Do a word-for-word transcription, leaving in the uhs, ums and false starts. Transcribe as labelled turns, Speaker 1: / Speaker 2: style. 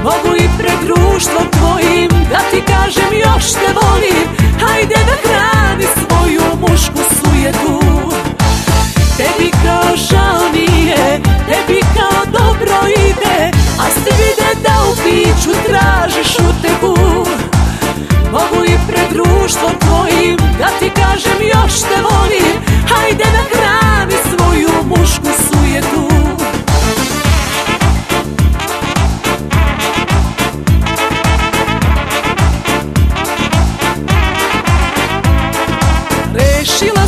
Speaker 1: Mogu i pred društvom tvojim da ti kažem još te volim. Hajde da hrani svoju mušku sujetu. Tebi kao žao nije, tebi kao dobro ide, a svi vide da u piću tražiš utehu. Mogu i pred društvom tvojim da ti kažem još te volim. Hajde da hrani svoju mušku sujetu. Rešila